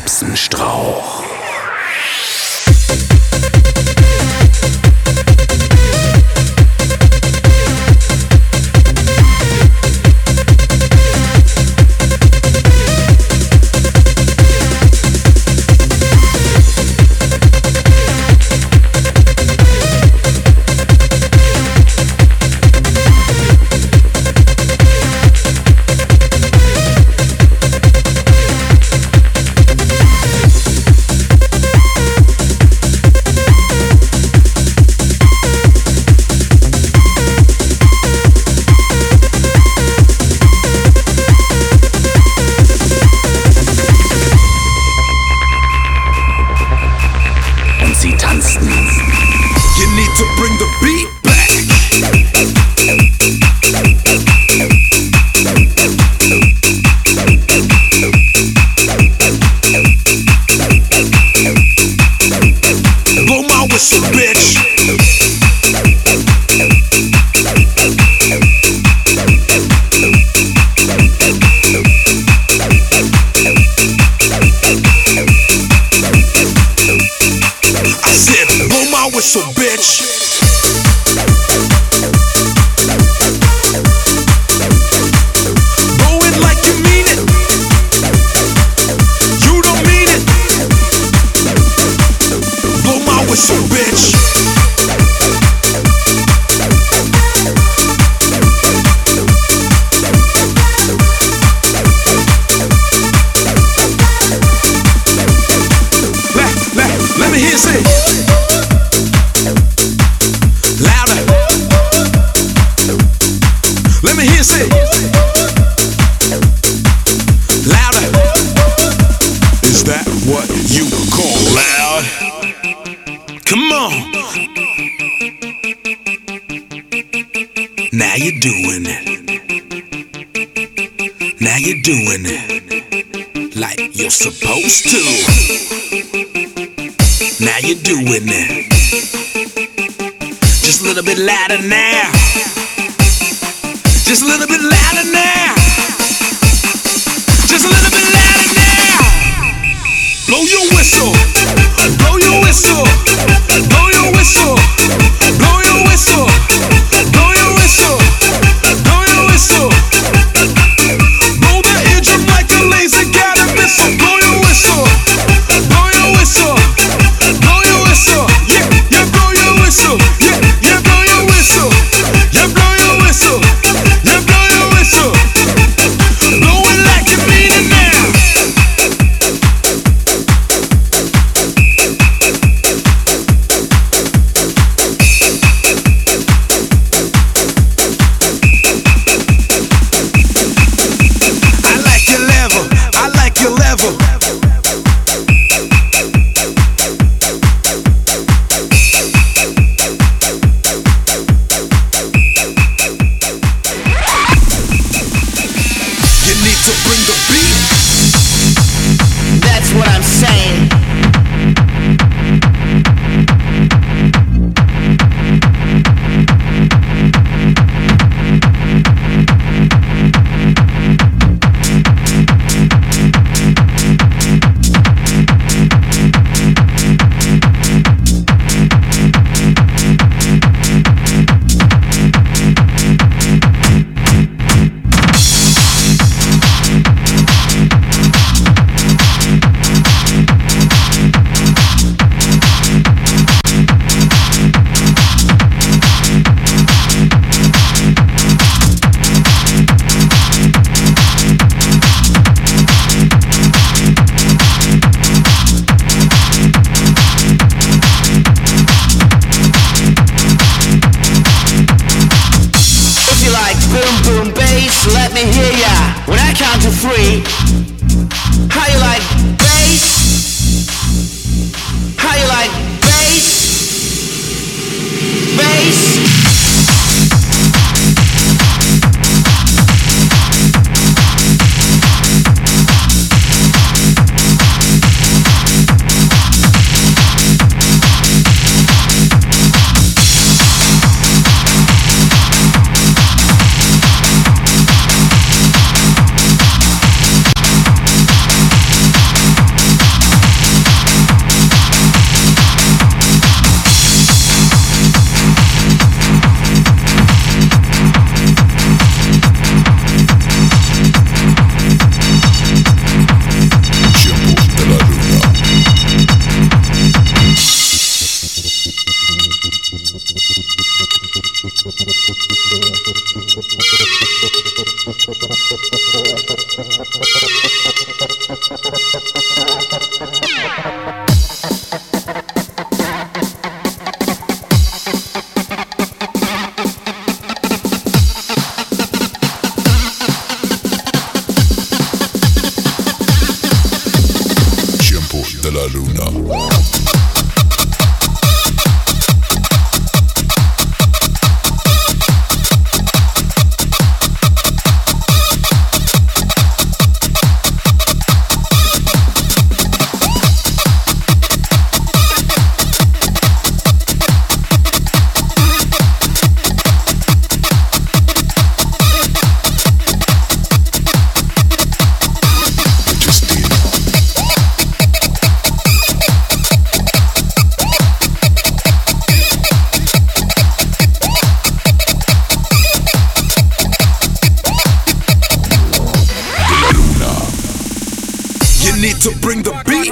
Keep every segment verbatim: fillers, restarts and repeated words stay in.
Erbsenstrauch. So bitch, blow it like you mean it. You don't mean it. Blow my whistle, bitch. Let, let, let me hear you say. Let me hear you say louder. Is that what you call loud? Come on. Now you're doing it. Now you're doing it like you're supposed to. Now you're doing it. Just a little bit louder now. Just a little bit louder now. Just a little bit louder now. Blow your whistle. Blow your whistle. Blow your whistle. Blow your whistle. Blow your whistle. Blow your whistle. Blow the eardrum like a laser guided missile. Blow your whistle. Blow your whistle. Blow your whistle. Yeah, yeah, blow your whistle. Yeah, yeah, blow your whistle. Yeah, blow your whistle. Yeah, blow your whistle. Blow it like you mean it now. To bring the beat.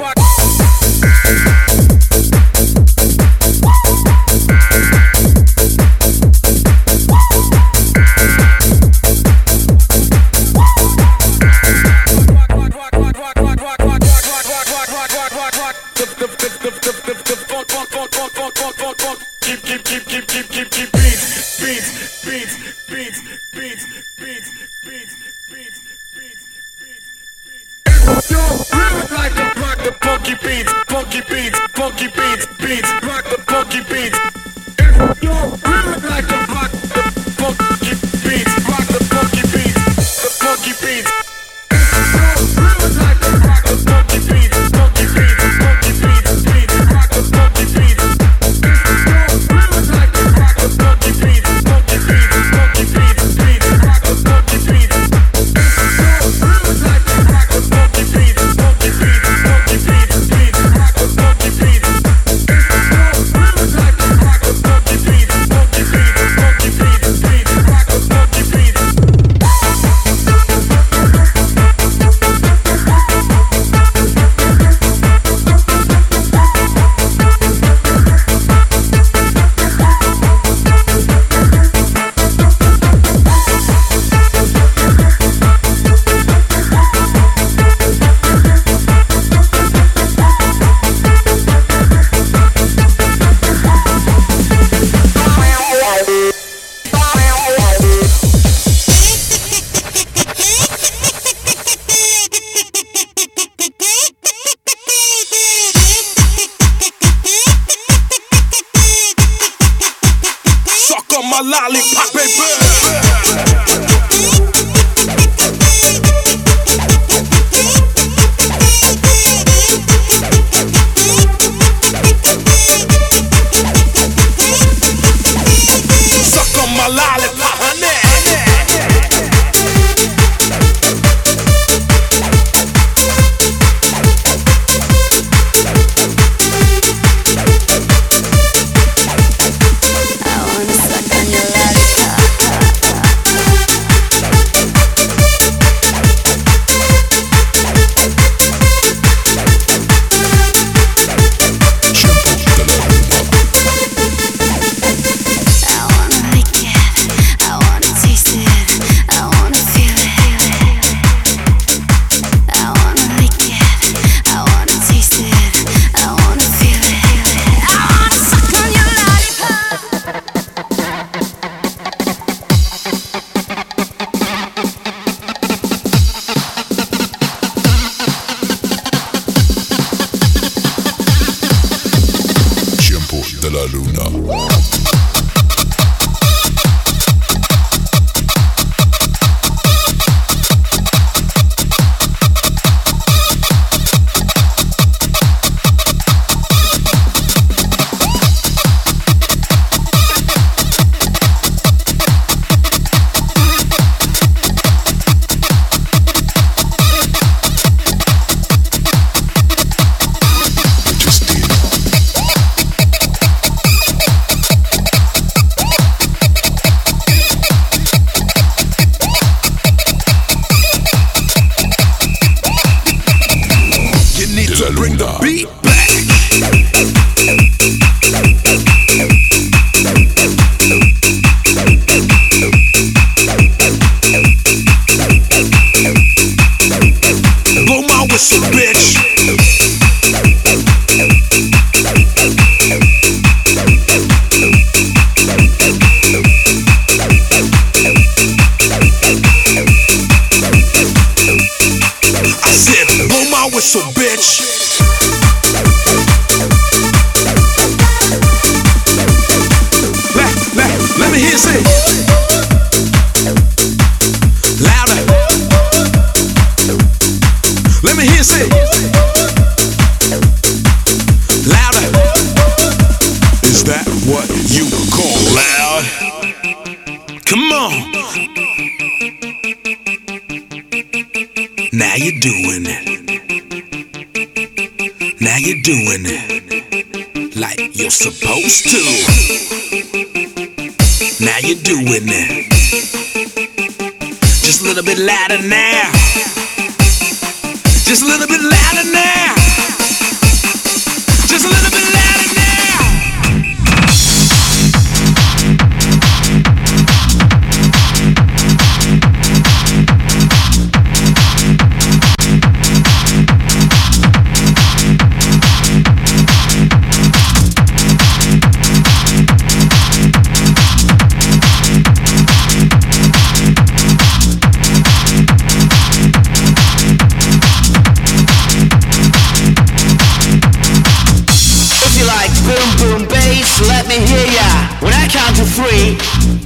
Keep, keep, keep, keep, keep, keep, keep beats, beats, beats, beats, beats, beats, beats, beats, beats, beats. Yo, really like to rock the funky beats, funky beats, funky beats, beats, rock the funky beats. Yo, really like to rock the funky beats, rock the funky beats, the funky beats. Yo, really like to rock the funky beats, funky beats, funky beats, beats, rock the funky beats. Yo, really like to rock the funky beats, funky beats, funky beats, beats, rock the funky beats. Yo, really like to rock the funky beats, funky beats, funky beats, beats, rock the funky beats. Yo, really like to rock the funky beats, funky beats, funky beats, beats, rock the funky beats. Suck on my lollipop, baby. Suck on my lollipop, honey. La luna. To bring the beat back. Blow my whistle. whistle, bitch. I said, blow my whistle, bitch. Let, let, let me hear you say louder. Let me hear you say louder. Is that what you call loud? Come on. Now you're doing it. Now you're doing it like you're supposed to. Now you're doing it. Just a little bit louder now. Just a little bit louder now. Just a little bit louder now. Let me hear ya. When I count to three,